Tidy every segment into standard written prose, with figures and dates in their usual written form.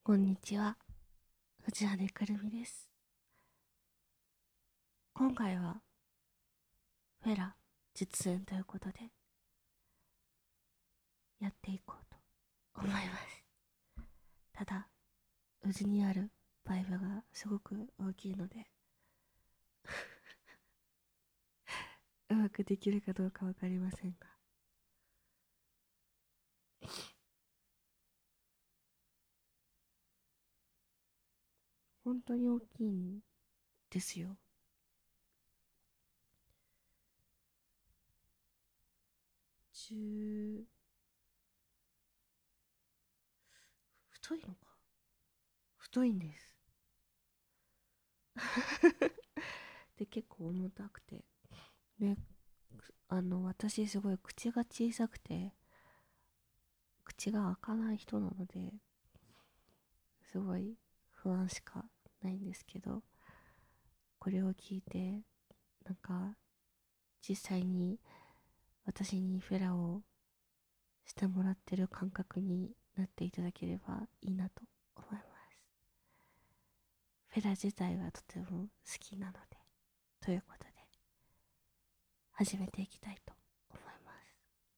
こんにちは、藤羽くるみです。今回はフェラ実演ということでやっていこうと思います。ただ、うちにあるバイブがすごく大きいのでうまくできるかどうかわかりませんが、本当に大きいんですよ。太いのか、太いんですで、結構重たくてね、私すごい口が小さくて口が開かない人なので、すごい不安しかないんですけど、これを聞いてなんか実際に私にフェラをしてもらってる感覚になっていただければいいなと思います。フェラ自体はとても好きなので、ということで始めていきたいと思います。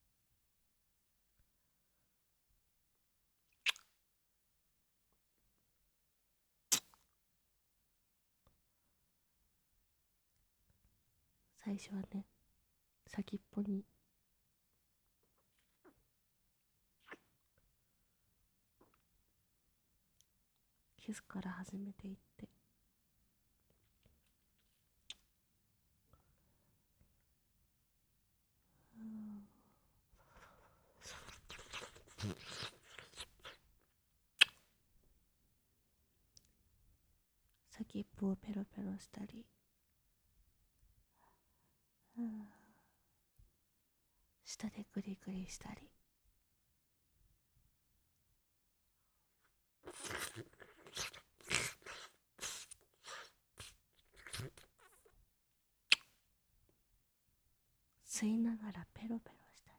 最初はね、先っぽにキスから始めていって、先っぽをペロペロしたり、舌でグリグリしたり、吸いながらペロペロしたり、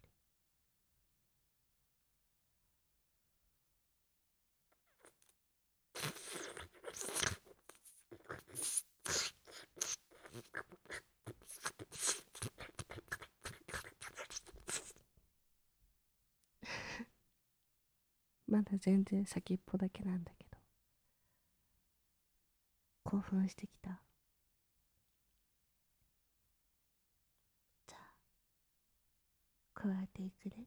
まだ全然先っぽだけなんだけど興奮してきた。じゃあ加えていくね。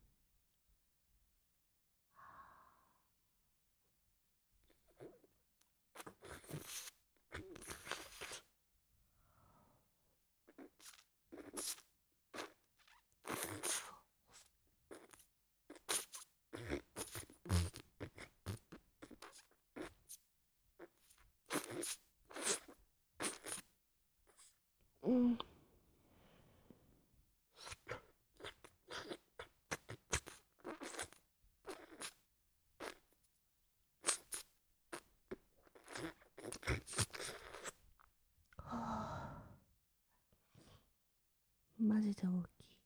うん、マジで大きい。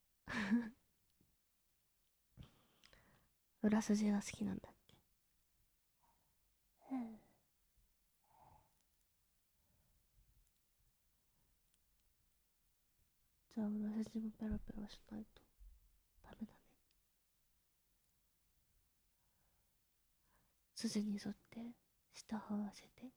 裏筋が好きなんだっけ。じゃあ裏筋もペロペロしないとダメだね。筋に沿って舌を合わせて、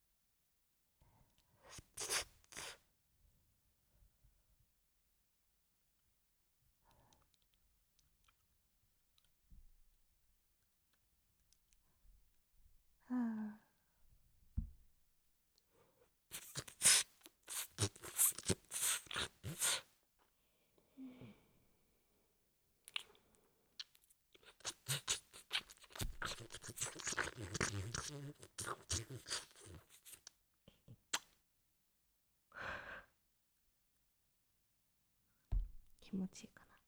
はあ、気持ちいいかな。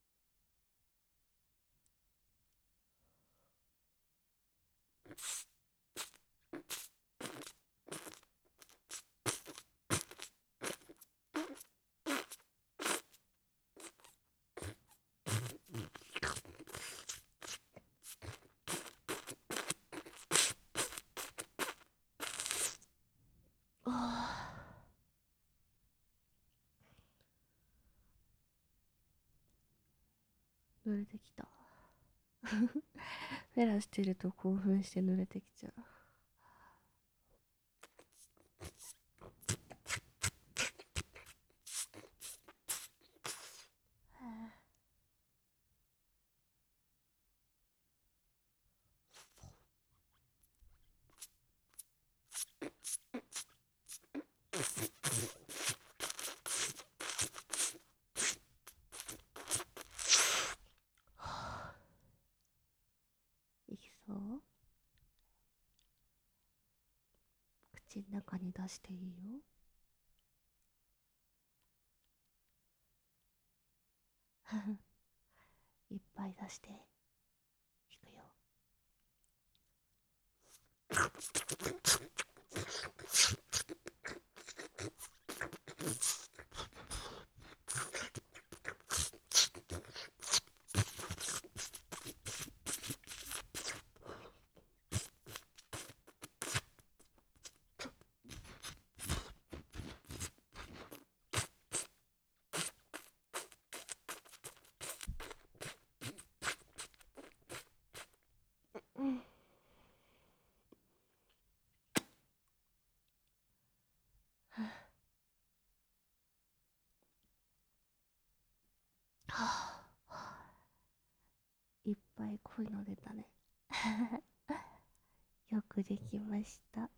濡れてきた。フェラしてると興奮して濡れてきちゃう。いきそう？口の中に出していいよ。いっぱい出していくよ。うん。はあ、いっぱい濃いの出たね。よくできました。